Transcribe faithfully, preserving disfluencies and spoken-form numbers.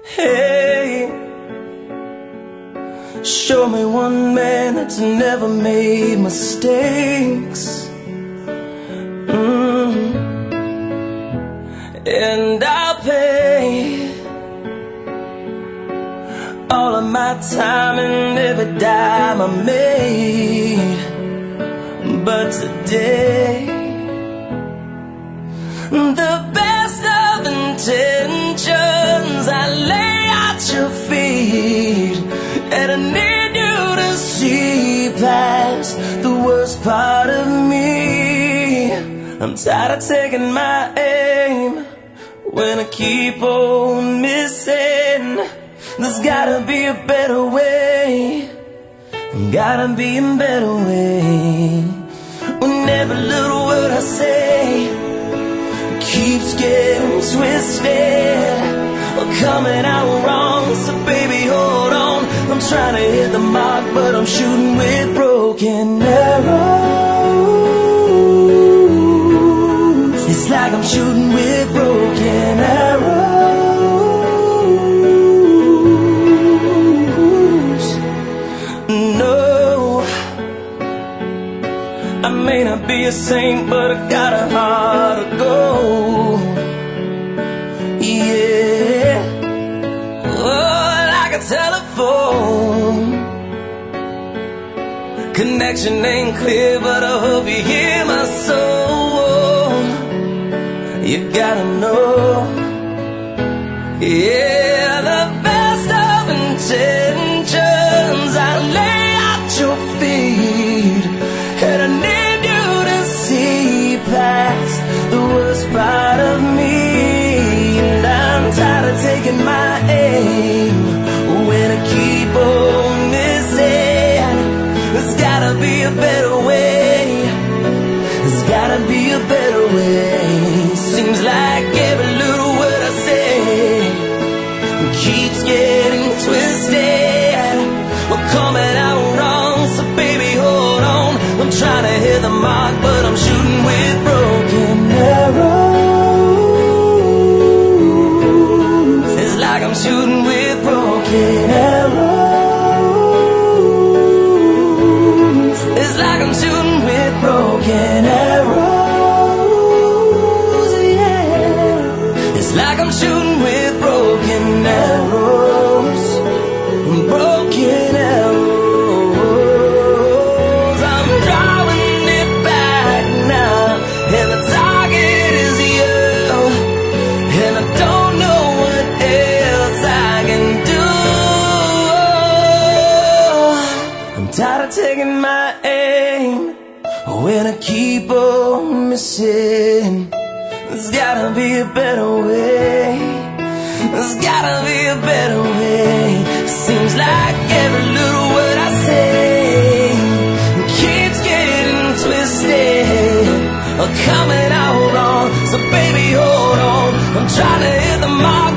Hey, show me one man that's never made mistakes, mm. And I'll pay all of my time and every dime I made. But today, the best of intentions I lay at your feet, and I need you to see past the worst part of me. I'm tired of taking my aim when I keep on missing. There's gotta be a better way, gotta be a better way. When every little word I say keeps getting twisted or coming out wrong, so baby hold on. I'm trying to hit the mark, but I'm shooting with broken arrows. It's like I'm shooting with broken arrows. No, I may not be a saint, but I got a heart of gold. Yeah, oh, like a telephone connection ain't clear, but I hope you hear my soul. You gotta know, yeah, the best of intentions I lay at your feet, and I need you to see past the worst part of me. And I'm tired of taking my aim when I keep on missing. There's gotta be a better way, there's gotta be a better way. Seems like every little word I say keeps getting twisted or coming out wrong, so baby hold on. I'm trying to hit the mark, but I'm shooting with broken arrows. It's like I'm shooting with broken arrows. It's like I'm shooting with broken arrows, yeah. It's like I'm shooting with broken arrows, broken arrows. Tired of taking my aim when I keep on missing. There's gotta be a better way, there's gotta be a better way. Seems like every little word I say keeps getting twisted or coming out wrong, so baby hold on. I'm trying to hit the mark,